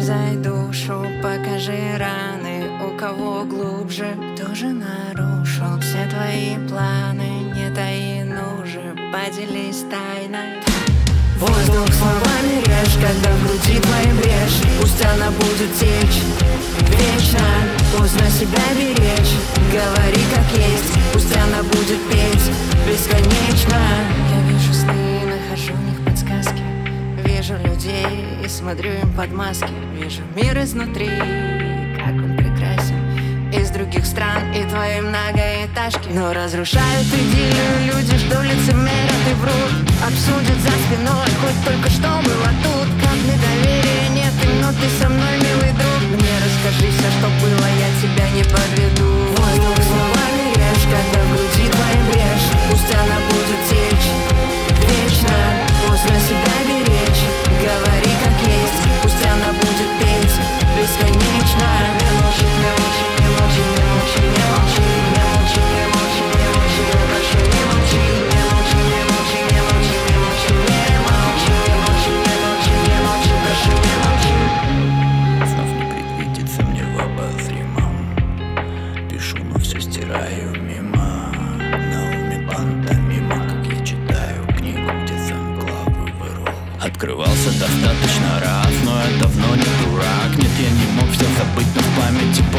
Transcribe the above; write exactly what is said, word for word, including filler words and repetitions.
терзай душу, покажи раны, у кого глубже. Кто же нарушил все твои планы? Не таи, ну же, поделись тайной. Воздух словами режь, когда в груди твоей брешь. Пусть она будет течь вечно, поздно себя беречь. Говори как есть, пусть она будет петь бесконечно. Я вижу сны, нахожу в них подсказки. Вижу людей и смотрю им под маски. Вижу мир изнутри, как он прекрасен, из других стран и твои многоэтажки. Но разрушают идею люди, что лицемерят и врут. Обсудят за спиной, хоть только что было тут. Капли доверия нет, но ты со мной, милый друг. Мне расскажи все, что было, я тебя не подведу. Воздух словами режь, когда в груди твоей брешь. Пусть она будет течь вечно, поздно себя беречь. Говори как есть, пусть она будет петь бесконечно. Не молчи, не молчи, не молчи, не молчи, не молчи, не молчи, не молчи, не молчи, я прошу, не молчи, не молчи, не молчи, не молчи, не молчи, не молчи, не молчи, не молчи, не молчи, прошу, не молчи. Снов не предвидится мне в обозримом. Пишу, но все стираю мимо. На уме пантомима, как я читаю книгу, где сам главы вырвал. Открывался достаточно раз, но я давно не дурак. Нет, я не мог все забыть, но в памяти